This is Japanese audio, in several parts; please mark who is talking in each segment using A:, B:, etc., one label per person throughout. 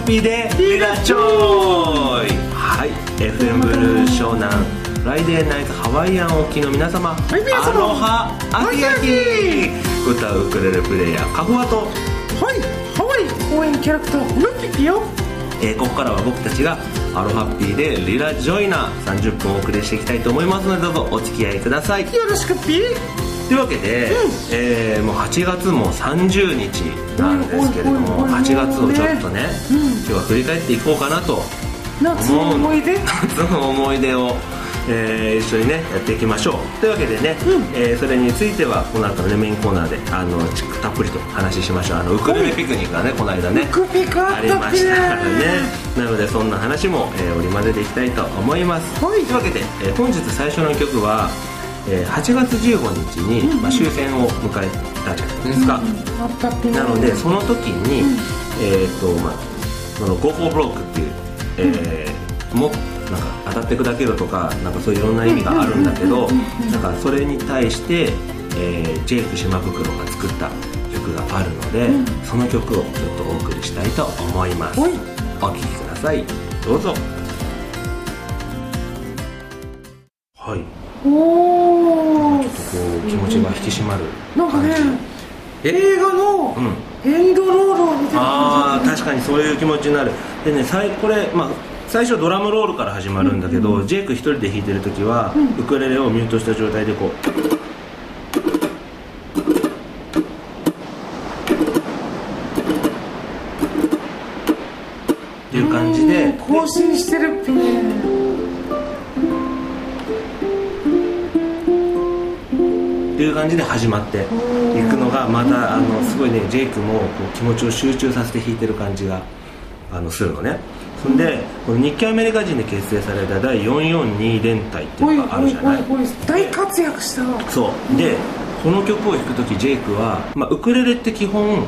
A: ピーでリラジョイ。はい、FM ブルー湘南フライデーナイトハワイアン沖の皆様、アロハアキアキ。歌うウクレレプレイヤーカフワと、
B: はい、ハワイ応援キャラクタールピピよ。
A: ここからは僕たちがアロハッピーでリラジョイな30分お送りしていきたいと思いますので、どうぞお付き合いください。
B: よろしくピー。
A: というわけで、もう8月も30日なんですけれども、8月をちょっとね、今日は振り返っていこうかなと。
B: 夏の思い出
A: 夏の思い出を、一緒にねやっていきましょう。というわけでね、それについてはこの後の、ね、メインコーナーでたっぷりと話しましょう。ウクレレピクニックがねこの間ねありましたからね。なのでそんな話も、織り交ぜていきたいと思います。というわけで、本日最初の曲は8月15日に、終戦を迎えたじゃないですか。なのでその時に、その Go for Broke っていう、もなんか当たって砕けろとか、なんかそういういろんな意味があるんだけど、なんかそれに対して、ジェイク島袋が作った曲があるので、その曲をちょっとお送りしたいと思います。お聴きください、どうぞ。はい、
B: おー、
A: ちょっとこう気持ちが引き締まる
B: なんかね、映画のエンドロールを見てる感じ。
A: 確かにそういう気持ちになる。でね、これ、最初ドラムロールから始まるんだけど、ジェイク一人で弾いてる時は、ウクレレをミュートした状態でこうっていう感じで
B: 更新してるってね。
A: っていう感じで始まっていくのがまたすごいね、ジェイクもこう気持ちを集中させて弾いてる感じがするのね。そんでこの日系アメリカ人で結成された第442連隊っていうのがあるじゃない。
B: 大活躍した。
A: そうで、この曲を弾くときジェイクは、ウクレレって基本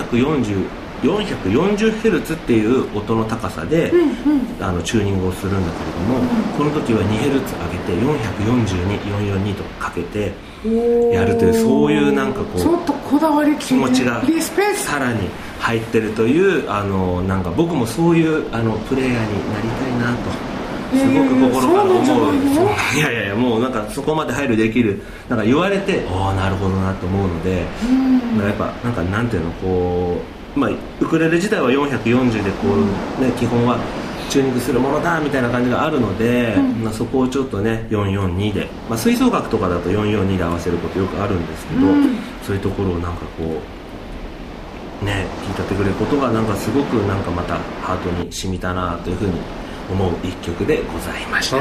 A: 440Hz っていう音の高さで、チューニングをするんだけれども、この時は 2Hz 上げて442442とかけてやるという、そういうなんかこう
B: ちょっとこだわり
A: 気持ちがさらに入ってるという、なんか僕もそういうプレイヤーになりたいなとすごく心から思う。いやもうなんかそこまで配慮できる、なんか言われてなるほどなと思うので、やっぱなんていうの、こうウクレレ自体は440でこう、基本はチューニングするものだみたいな感じがあるので、そこをちょっとね442で、吹奏楽とかだと442で合わせることよくあるんですけど、そういうところをなんかこうね聞いたってくれることがなんかすごくなんかまたハートに染みたなというふうに思う一曲でございました。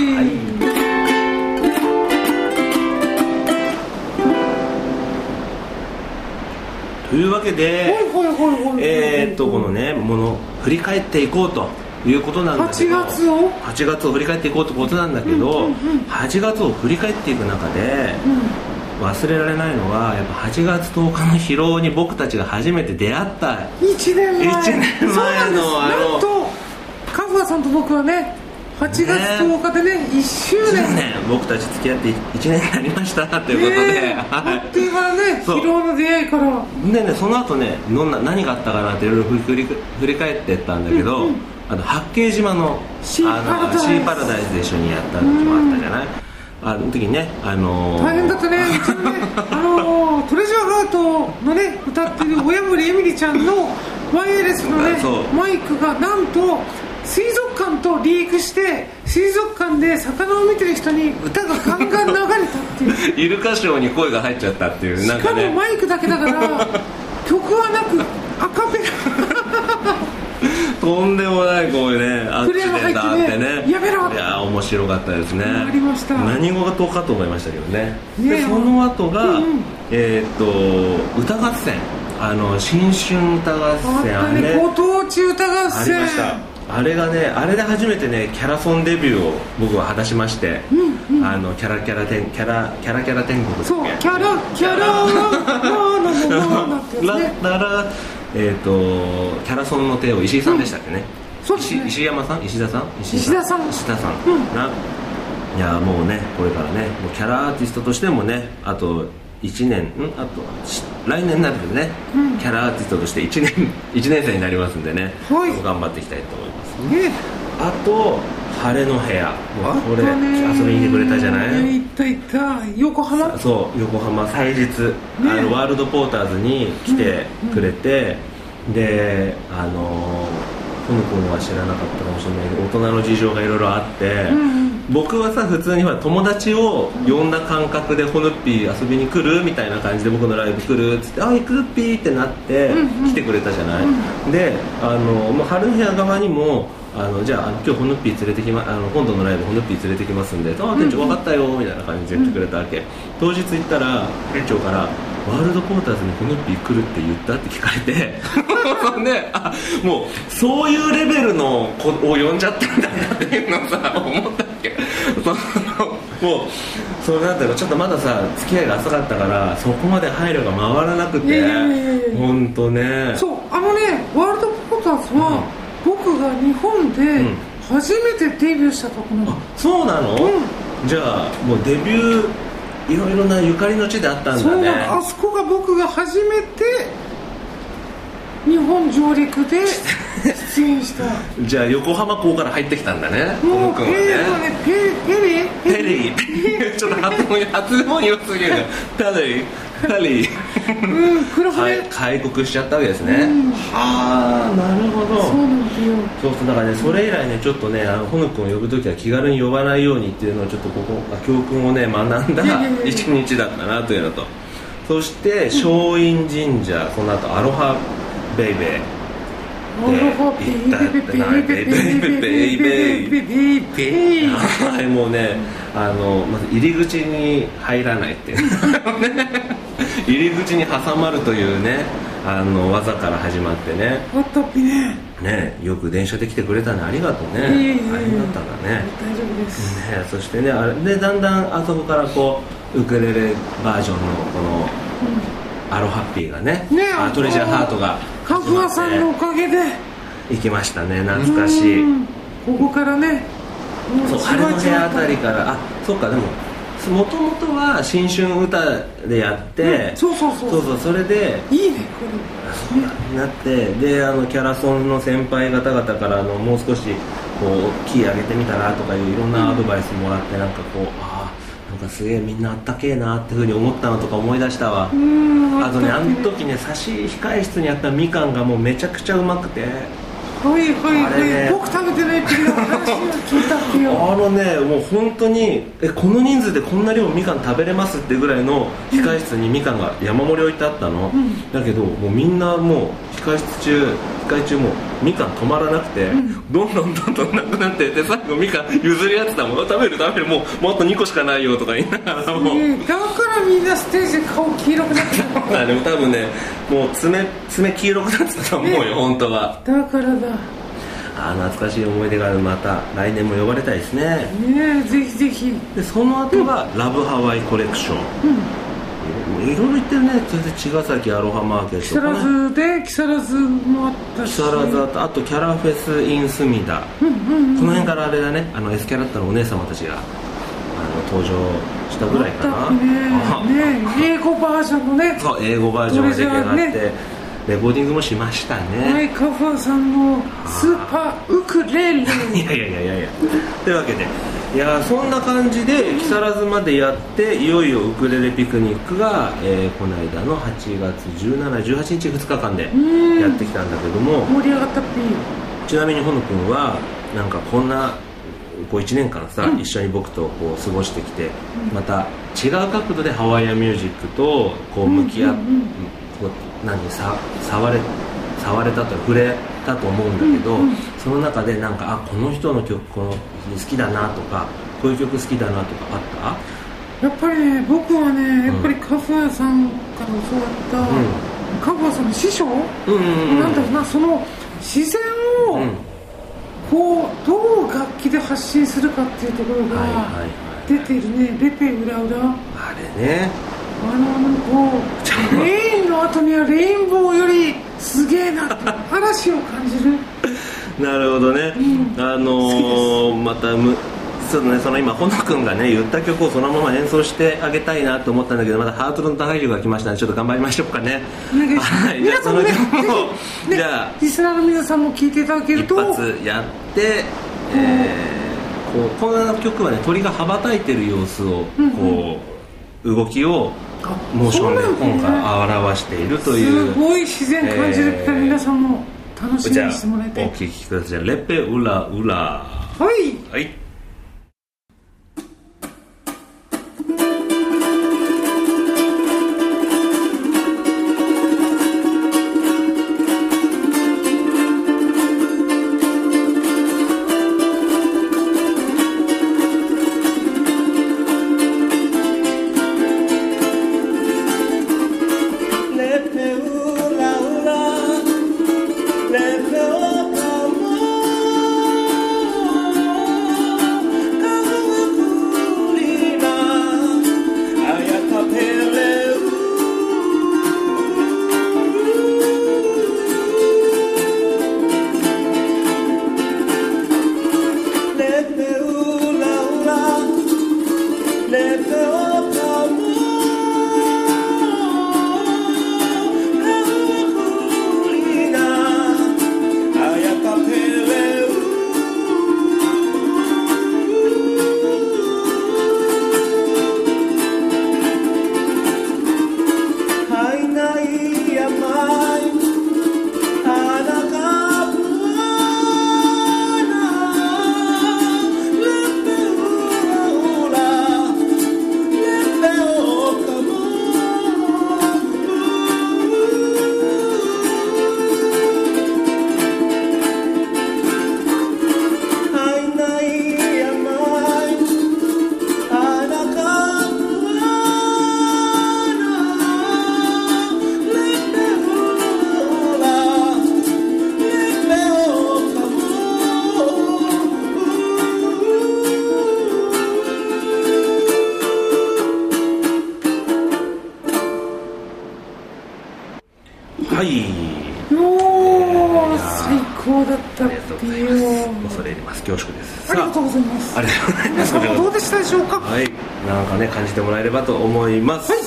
A: というわけで、このねものを振り返っていこうということなんだけど、8月を振り返っていこうということなんだけど、8月を振り返っていく中で、忘れられないのはやっぱ8月10日の疲労に僕たちが初めて出会った
B: 1年前
A: の
B: なんとカフワさんと僕はね8月10日でね1周年
A: 僕たち付き合って1年になりましたということで、
B: っていうからね、疲労の出会いから
A: でね、その後ね何があったかなっていろいろ振り返っていったんだけど、八景島のシーパラダイスで一緒にやった時もあったじゃない。あの時にね、
B: 大変だったね。うちのねトレジャーハートのね歌ってる親森エミリちゃんのワイヤレスのねマイクがなんと水族館とリークして、水族館で魚を見てる人に歌がガンガン流れたっていう
A: イルカショーに声が入っちゃったっていう、なんかね、
B: しかもマイクだけだから曲はなくアカペラ
A: とんでもないこういうねアクシデントあってね、
B: やめろ。
A: いや面白かったですね。
B: ありました。
A: 何事かと思いましたけどね。でその後が、歌合戦、新春歌合戦、
B: あれご当地歌合戦
A: ありました。あれがね、あれで初めてねキャラソンデビューを僕は果たしまして、キャラ天国、
B: そうキャラキャラ
A: キャラソンの帝王石井さんでしたっけね。
B: そうですね。
A: 石山さん、石田さん、
B: 石田さん
A: いやもうねこれからねもうキャラアーティストとしてもね、あと 1年あと来年になるけどね、キャラアーティストとして1年生になりますんでね、
B: はい、
A: 頑張っていきたいと思いますね。あと晴れの部屋、もうこれ遊びに来てくれたじゃない。
B: 行った横浜。
A: そう横浜祭日、ワールドポーターズに来てくれて、でふむくんは知らなかったかもしれないけど、大人の事情がいろいろあって、僕はさ普通に友達を呼んだ感覚でほぬっぴー遊びに来るみたいな感じで僕のライブ来るっつって行くっぴーってなって来てくれたじゃない。でもう春の部屋側にもじゃあ今日ほぬっぴー連れてきま今度のライブほぬっぴー連れてきますんで、店長分かったよみたいな感じで言ってくれたわけ。当日行ったら店長からワールドポーターズにほぬっぴー来るって言ったって聞かれてね、もうそういうレベルの子を呼んじゃったんだなっていうのをさ思ったっけ。もうそれなんていうの、ちょっとまださ付き合いが浅かったからそこまで配慮が回らなくて、本当ね。
B: そうワールドポーターズは、僕が日本で初めてデビューしたところ。
A: そうなの、じゃあもうデビューいろいろなゆかりの地であったんだね。
B: そうあそこが僕が初めて日本上陸で出演した
A: じゃあ横浜港から入ってきたんだね。
B: もうペリ
A: ーちょっと発音良すぎるペリー
B: 黒船
A: 開国しちゃったわけですね。はあ、なるほど。
B: そうなんだよ。
A: そうだからね、それ以来ねちょっとねほぬくんを呼ぶときは気軽に呼ばないようにっていうのをちょっと教訓をね学んだ一日だったなというのと、そして松陰神社、この後アロハベイベーはい、もうねまず入り口に入らないっていう入り口に挟まるというね技から始まってね。ね、よく電車で来てくれたね、ありがとうね。ありがたんだね。
B: 大丈夫です。
A: ね、そしてねでだんだんあそこからこうウクレレバージョンのこのアロハッピーがね、トレジャーハートが
B: カフアさんのおかげで
A: 行きましたね。懐かしい。
B: ここからね、
A: そう晴れの部屋あたりから、そっか、でももともとは新春歌でやって、そうそれで
B: いいねこ
A: れなって、でキャラソンの先輩方々からもう少しこうキー上げてみたらとかいういろんなアドバイスもらって、なんかこうなんかすげえみんなあったけえなっていうふうに思ったのとか思い出したわ。あとね、あの時ね差し控え室にあったみかんがもうめちゃくちゃうまくて、
B: 僕食べてないっていう話を聞いたってよ。
A: もう本当にこの人数でこんな量みかん食べれますってぐらいの控え室にみかんが山盛り置いてあったの、だけどもうみんなもう控え中もみかん止まらなくて、どんどんなくなってで、最後みかん譲り合ってたもん。食べるもうあと2個しかないよとか言いながら、もう
B: だからみんなステージで顔黄色くなってた
A: でも多分ねもう爪黄色くなってたと思うよ、本当は。
B: だからだ。
A: 懐かしい思い出がある。また来年も呼ばれたいですね。
B: ぜひぜひ。
A: でその後がラブハワイコレクション、いろいろ言ってるね。全然茅ヶ崎アロハマーケット、
B: 木更津で木更津もあったし、
A: 木更津、あとキャラフェスインスミダ、この辺からあれだね、S キャラクターのお姉様たちが登場したぐらいかな。英語バージョンのね。そう、英語バージョンが出来上がって、レコーディングもしましたね。
B: カファさんのスーパーウクレレ。いや
A: というわけで、そんな感じで木更津までやって、いよいよウクレレピクニックが、この間の8月17、18日2日間でやってきたんだけども、
B: 盛り上がったっぴ。
A: ちなみにほのくんはなんかこんなこう1年間さ、一緒に僕とこう過ごしてきて、また違う角度でハワイアンミュージックとこう向き合って、触れたと触れたと思うんだけど、その中でなんかこの人の曲好きだなとか、こういう曲好きだなとかあった？
B: やっぱりね、僕はね、やっぱりカフアさんから教わった、カフアさんの師匠、なんだろうな、その自然をこうどう楽器で発信するかっていうところが出ているね。レペウラウラ、
A: あれね、
B: こうレインの後にはレインボーよりすげえなって嵐を感じる。
A: なるほどね。またちょっとね、その今ほのくんがね言った曲をそのまま演奏してあげたいなと思ったんだけど、まだハードルの高い曲が来ましたので、ちょっと頑張りましょうかね。
B: お願いします。
A: はい、じゃあその曲を、
B: じゃあリスナーの皆さんも聴いていただけると、
A: 一発やって、この曲はね、鳥が羽ばたいてる様子をこう、動きをモーションで今回表しているという、
B: すごい自然感じるから、皆さんも楽しみにしてもらいたい。
A: お聴きください。レペウラウラ。
B: はい
A: はい。
B: 最高だったっていう。
A: 恐れ入ります。恐縮です。
B: ありがとうございます。
A: ありがとうございます。
B: 皆さんもどうでしたでしょうか。
A: はい、なんかね感じてもらえればと思います。はい。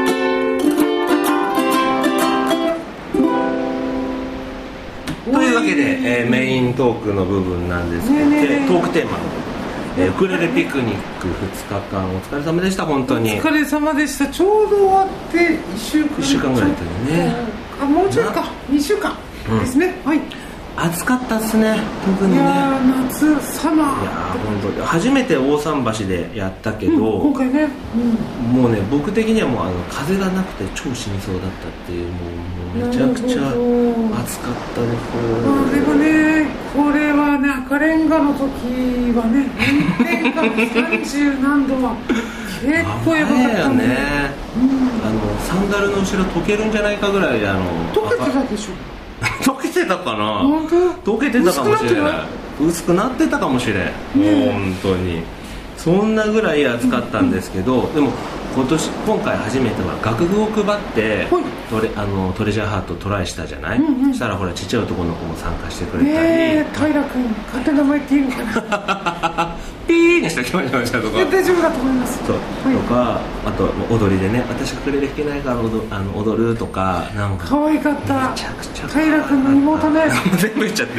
A: というわけで、メイントークの部分なんですけど、トークテーマの、ウクレレピクニック2日間お疲れ様でした。本当に
B: お疲れ様でした。ちょうど終わって1週間
A: ぐらいだったよね。
B: あ、もうちょいか、2週間ですね。はい。
A: 暑かったっすね、特にね。
B: いや夏、サマー。
A: いや本当初めて大桟橋でやったけど、
B: 今回ね、
A: もうね、僕的にはもう風がなくて超死にそうだったっていう、もうめちゃくちゃ暑かったです。
B: でもね、これはね、赤レンガの時はね、炎天下の30何度は結構やばかったんで、サンダルの後ろ溶けるんじゃないかぐらい溶けてたでしょ。
A: 溶けてたかな。
B: 本当？
A: 溶けてたかもしれない。薄くなってたかもしれん。本当にそんなぐらい暑かったんですけど、でも今回初めては楽譜を配ってトレジャーハートトライしたじゃない。そしたらほらちっちゃい男の子も参加してくれたり、
B: 平君勝手な名前言っていいのかな。
A: ピーにしてきましたとか。
B: 大丈夫だと思います。
A: そう、とか、あと踊りでね、私ウクレレ弾けないから踊るとか、なんか
B: 可愛かった。
A: めちゃくちゃ
B: 平君の妹ね。
A: 全部言っちゃって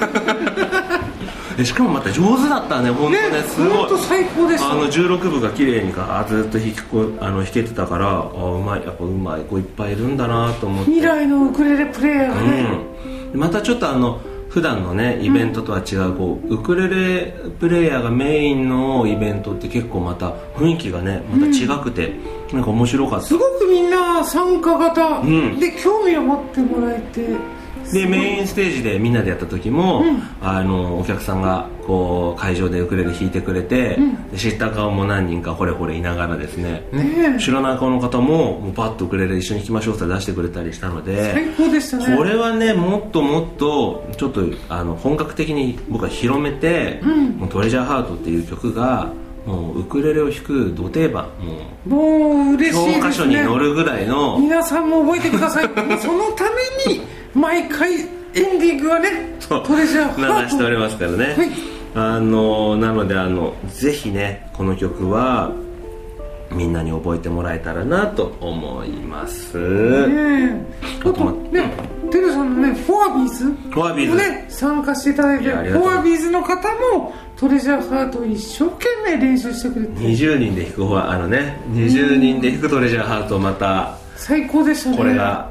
A: る。しかもまた上手だったね、本当ね、すごい。
B: 本当最高でした。
A: 16部が綺麗にずっと弾けてたから、うまい、やっぱうまい子いっぱいいるんだなと思って。
B: 未来のウクレレプレイヤーがね。
A: またちょっと普段のねイベントとは違う、ウクレレプレイヤーがメインのイベントって結構また雰囲気がねまた違くて、なんか面白かった。
B: すごくみんな参加型で興味を持ってもらえて、
A: でメインステージでみんなでやった時も、お客さんがこう会場でウクレレ弾いてくれて、知った顔も何人か惚れ惚れいながらですね、知らない顔の方もパッとウクレレ一緒に弾きましょうって出してくれたりしたので、
B: 最高でしたね。
A: これはねもっともっとちょっと本格的に僕は広めて、もうトレジャーハートっていう曲がもうウクレレを弾くど定番、
B: もう嬉しいですね。
A: 教科書に載るぐらいの。
B: 皆さんも覚えてください。そのために毎回エンディングはねトレジャーハート
A: 流しておりますからね。 なのでぜひねこの曲はみんなに覚えてもらえたらなと思います。
B: あとね、テルさんのねフォアビーズね参加していただいて、フォアビーズの方もトレジャーハートを一生懸命練習してくれて、
A: 20人で弾く20人で弾くトレジャーハートをまた
B: 最高でしたね。
A: これが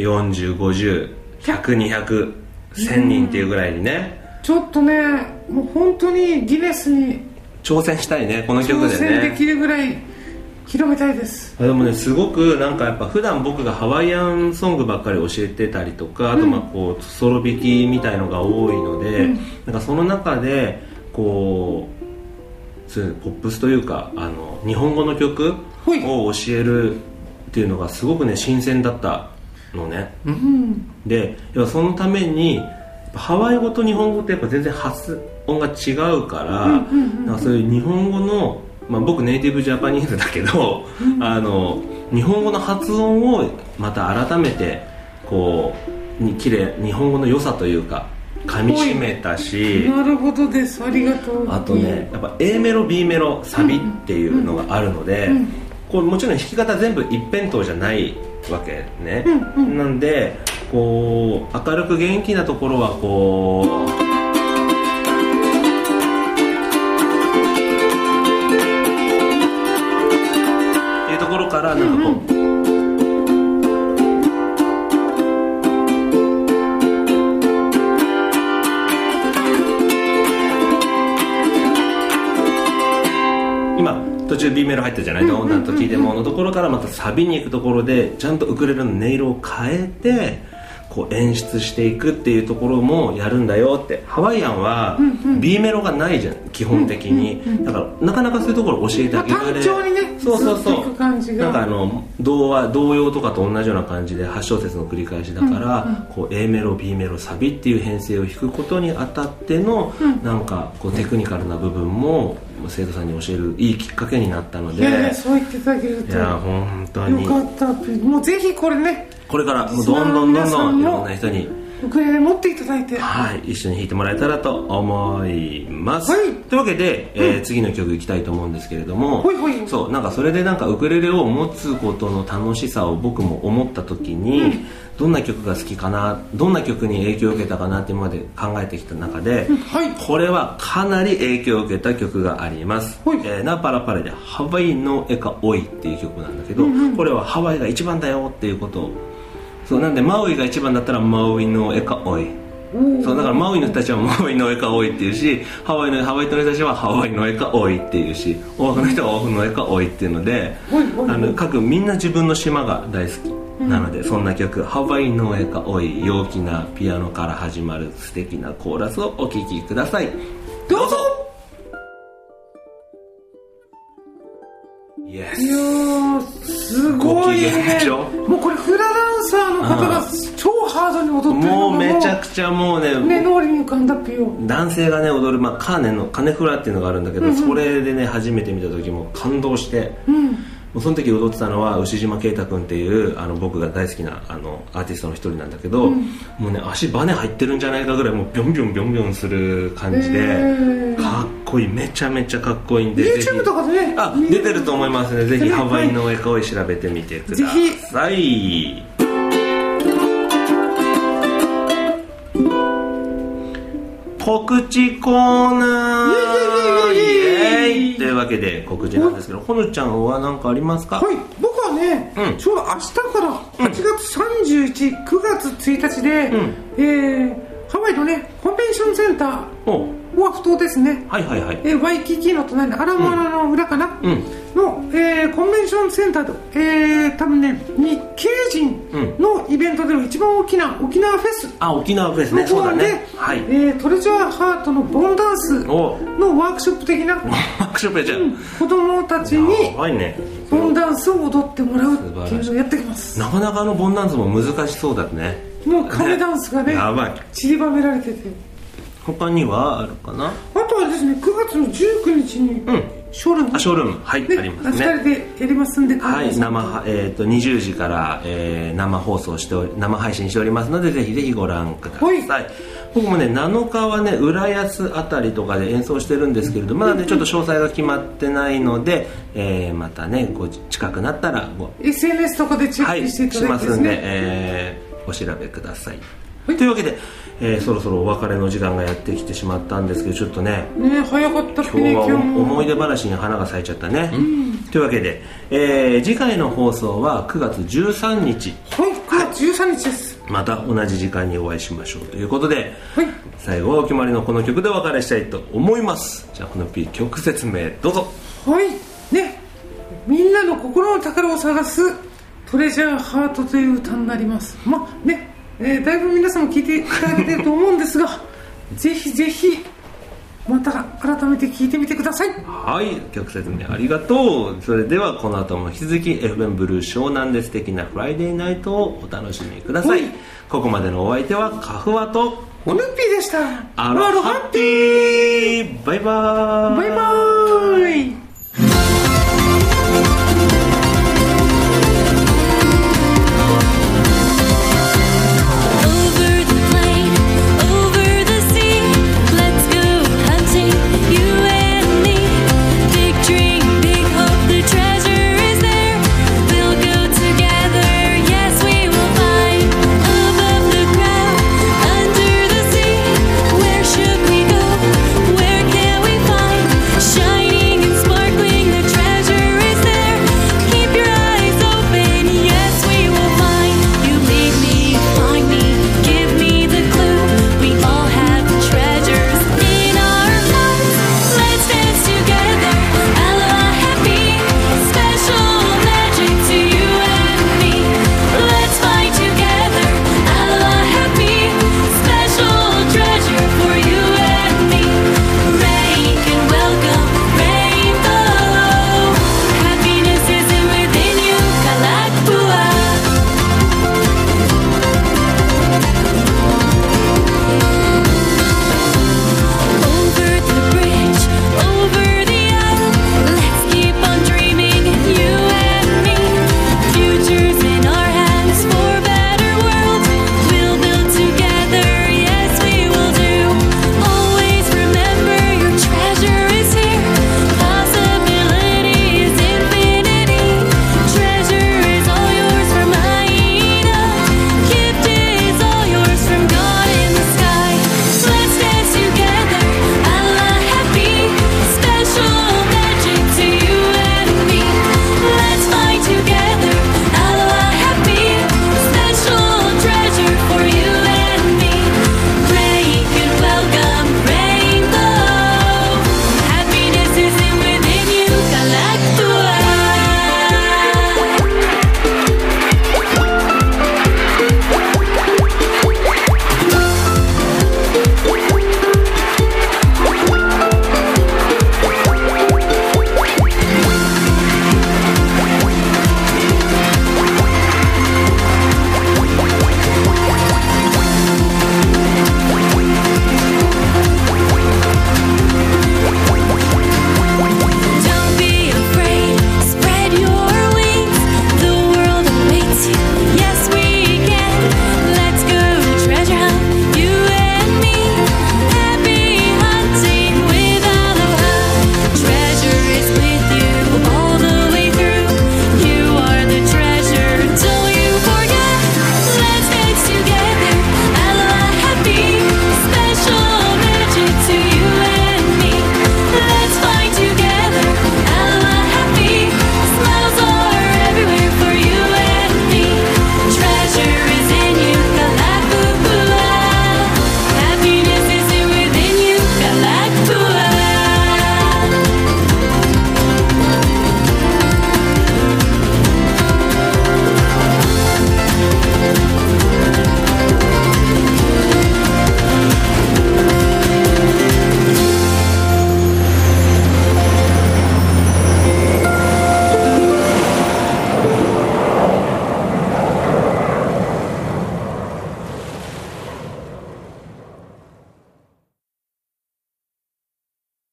A: 40、50、100、200、1000人っていうぐらいにね、
B: ちょっとねもう本当にギネスに
A: 挑戦したいね、この曲でね
B: 挑戦できるぐらい広めたいです。
A: でもねすごくなんかやっぱ普段僕がハワイアンソングばっかり教えてたりとか、あとこうソロ弾きみたいのが多いので、なんかその中でこうポップスというか日本語の曲を教えるっていうのがすごくね新鮮だったのね、でそのためにハワイ語と日本語ってやっぱ全然発音が違うから、なんかそういう日本語の僕ネイティブジャパニーズだけど、日本語の発音をまた改めてこう日本語の良さというか噛み締めたし、
B: なるほどです、ありがとう。
A: あとねやっぱ A メロ B メロサビっていうのがあるので、これもちろん弾き方全部一辺倒じゃないわけね、なんでこう明るく元気なところはこうからなんかこう、今途中 B メロ入ったじゃない、どんな時でものところからまたサビに行くところでちゃんとウクレレの音色を変えてこう演出していくっていうところもやるんだよって。ハワイアンは B メロがないじゃん基本的に、だからなかなかそういうところを教えてあげられる、
B: 単調にね
A: そう
B: ずっといく感じが、
A: なんか童謡とかと同じような感じで8小節の繰り返しだから、こう A メロ B メロサビっていう編成を弾くことにあたっての、なんかこうテクニカルな部分も生徒さんに教えるいいきっかけになったので、
B: そう言っていただけると
A: いや本当に
B: よかった。もうぜひこれね
A: これからもうどんどんいろんな人に
B: ウクレレ持っていただいて、
A: 一緒に弾いてもらえたらと思います、というわけで、次の曲いきたいと思うんですけれども、そうなんかそれでなんかウクレレを持つことの楽しさを僕も思った時に、どんな曲が好きかな、どんな曲に影響を受けたかなって今まで考えてきた中で、これはかなり影響を受けた曲があります、ナパラパラでハワイのエカオイっていう曲なんだけど、これはハワイが一番だよっていうことを、そうなんでマウイが一番だったらマウイのエカオイ、そうだからマウイの人たちはマウイのエカオイっていうし、ハワイの人たちはハワイのエカオイっていうし、オアフの人はオアフのエカオイっていうので、各みんな自分の島が大好きなので、そんな曲ハワイのエカオイ、陽気なピアノから始まる素敵なコーラスをお聴きください。どうぞ。
B: いやすごいね。もうこれフラダンサーの方が超ハードに踊ってるのが
A: もうめちゃくちゃもうね
B: 目のりに浮かんだっぴよ。
A: 男性がね踊る、カーネのカネフラっていうのがあるんだけど、それでね初めて見た時も感動して、もうその時踊ってたのは牛島啓太君っていう僕が大好きなアーティストの一人なんだけど、もうね足バネ入ってるんじゃないかぐらいもうビョンビョンビョンビョンする感じで、かっこいい、めちゃめちゃかっこいいんで
B: YouTube とかでね
A: 出てると思いますね。ぜひハワイのエカオイ調べてみてください。告知コーナーイエーイというわけで告知なんですけど、ほのちゃんは何かありますか？
B: 僕はね、ちょうど明日から8月31、9月1日で、ハワイのねコンベンションセンターオアフ島ですね、ワイキキの隣のアラモアナの裏かな、の、コンベンションセンターで、多分ね日系人のイベントでの一番大きな沖縄フェス、
A: 沖縄フェスね、そうだね、
B: トレジャーハートのボンダンスのワークショップ的なワ
A: ークショップやじゃん、
B: 子供たちにボンダンスを踊ってもらうっていうのをやってきます。
A: なかなかボンダンスも難しそうだね。
B: もうカメダンスがね散りばめられてて、
A: 他にはあるかな。
B: あとはですね、9月の19日にショールーム、
A: ショールーム、ありますね。
B: 2人でやりますんで、
A: 20時から、生配信しておりますので、ぜひぜひご覧ください。 僕もね7日はね浦安あたりとかで演奏してるんですけれど、まだねちょっと詳細が決まってないので、またねご近くなったら
B: SNS とかでチェックしていただいてですね、
A: しますんで、お調べください。というわけで、そろそろお別れの時間がやってきてしまったんですけど、ちょっとね
B: 早かったっけね。
A: 今日は思い出話に花が咲いちゃったね、というわけで、次回の放送は9月13日、
B: はい、9月13日です。
A: また同じ時間にお会いしましょうということで、
B: はい、
A: 最後はお決まりのこの曲でお別れしたいと思います。じゃあこの P 曲説明どうぞ。
B: はいね、みんなの心の宝を探すトレジャーハートという歌になります。まあね、だいぶ皆さんも聴いていただけてると思うんですがぜひぜひまた改めて聴いてみてください。
A: はい、曲説明ありがとう。それではこの後も引き続き FM ブルー湘南で素敵なフライデーナイトをお楽しみください。ここまでのお相手はカフワと
B: オヌッピーでした。
A: アロハッピー。バイバーイ。
B: バイバーイ。